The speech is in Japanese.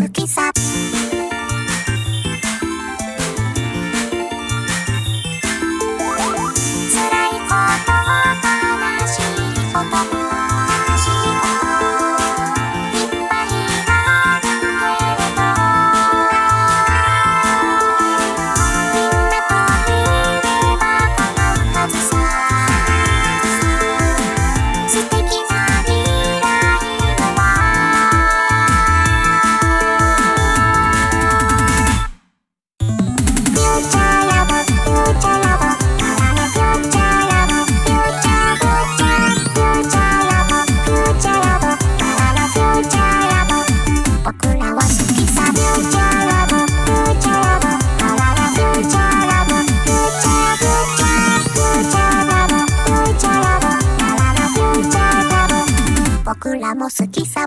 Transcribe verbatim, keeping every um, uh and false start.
好きさ。辛いこと悲しいこといっぱいあるけれど、みんなといれば叶うはずさ。素敵な未来はフューチャーラボ、フューチャーラボ、フューチャーラボ、フューチャーフューチャーフューチャーラボ、フューチャーラボ、フューチャーラボ、僕らは好きさ。フューチャーラボ、フューチャーラボ、フューチャーラボ、フューチャーフューチャーフューチャーラボ、フューチャーラボ、フューチャーラボ、僕らも好きさ。